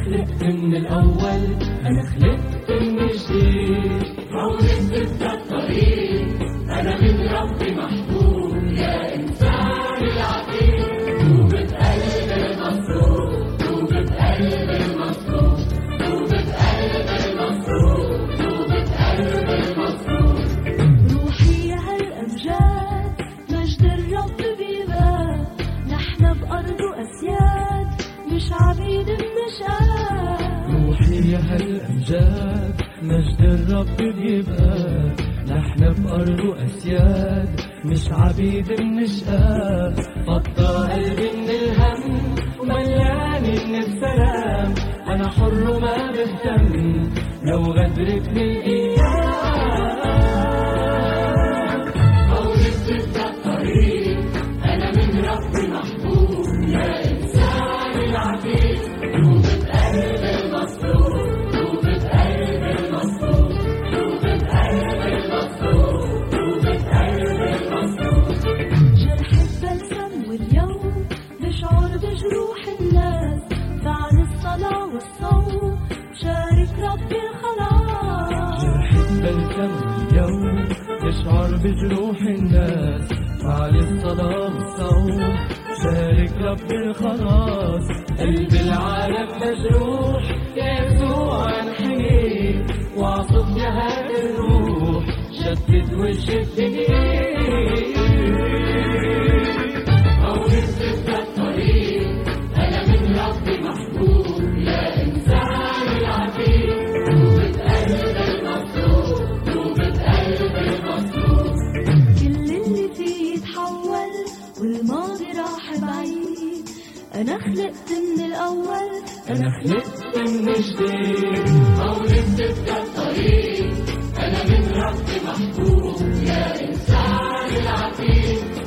خلقت من الأول، أنا خلقت من جديد. مولد تبدأ الطريق، أنا من ربي محبوب. يا إنسان العتيق، توبة قلب المصروف، توبة قلب المصروف، توبة قلب المصروف، توبة قلب المصروف. روحي يا هالأمجاد مجد الرب بيبقى، نحن بأرضه أسياد مش عبيد بنشقى. روحي يا هالأمجاد مجد الرب بيبقى، نحن بأرضه أسياد مش عبيد بنشقى. فضى قلبي من الهم وملاني من السلام، أنا حر وما بهتم لو غدرت بالإيام. مولد تبدأ الطريق، أنا من ربي محبوب. يا إنسان العتيق، توبة قلب المصروف، توبة قلب المصروف، توبة قلب المصروف، توبة قلب المصروف. جرح البلسم واليوم بشعر بجروح الناس، بعد الصلاة والصوم شارك ربي الخلاص. جرح البلسم واليوم تشعر بجروح الناس، بعد الصلاة والصوم شارك رب الخلاص. قلب العالم مجروح، يسوع انحني واعصب يا هادي الروح، شدد وشدني. مولد تبدأ الطريق، أنا من ربي محبوب. يا إنسان العتيق، توبة قلب المصروف، توبة قلب المصروف. كل اللي فيه يتحول والماضي راح بعيد، أنا خلقت من الأول، أنا خلقت من جديد. مولد تبدأ الطريق، أنا من ربي محبوب. يا إنسان العتيق،